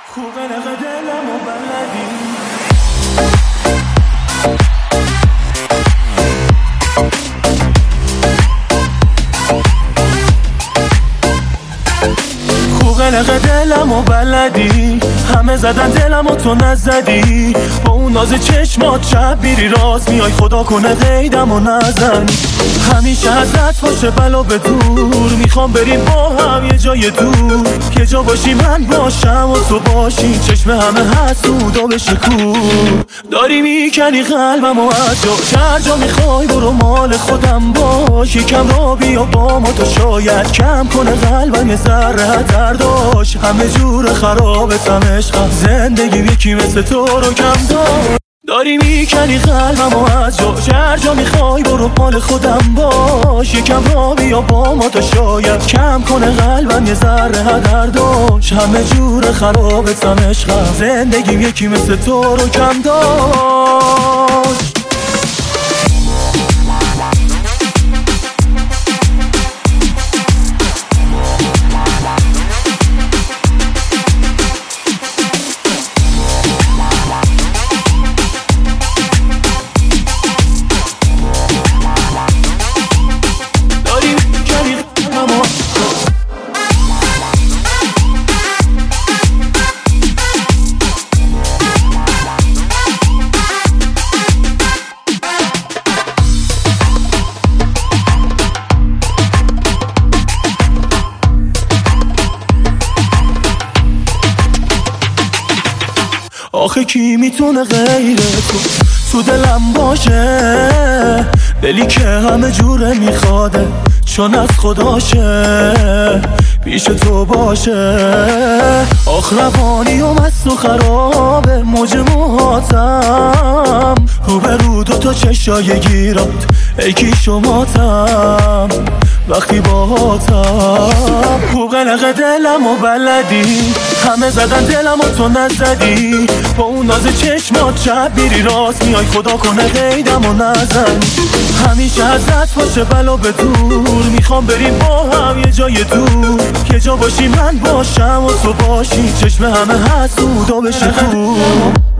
خوب نقه دلم و بلدی قلق دلم و بلدی همه زدن دلم و تو نزدی با اون ناز چشمات شب بیری راست میای خدا کنه قیدم و نزنی همیشه ازت باشه بلا به دور میخوام بریم با هم یه جای دور یه جا باشی من باشم و تو باشی چشم همه حسودا بشه کور داری میکنی قلبم و از جا هر جا میخوای برو مال خودم باش یکم را بیا با ما تو شاید کم کنه قلبم یه ذره درداش همه جور خرابتم عشقم زندگیم یکی مثل تو رو کم دار داری میکنی قلبم و از جا هر جا میخوای برو مال خودم باش یکم را بیا با ما تا شاید کم کنه قلبم یه ذره درداش همه جور خرابتم عشقم زندگیم یکی مثل تو رو کم داشت آخه کی میتونه غیر تو دلم باشه دلی که همه جوره میخواده چون از خداشه پیش تو باشه آخ روانی و مست و خرابه موج موهاتم روبرو دوتا چشای گیرات ای کی شماتم وقتی باهاتم خوب قلق دلم و بلدی همه زدن دلم و تو نزدی با اون ناز چشمات شب بیری راست میای خدا کنه قیدم و نزن همیشه ازت باشه بلا به دور میخوام بریم با هم یه جای دور یه جا باشی من باشم و تو باشی چشم همه حسودا بشه کور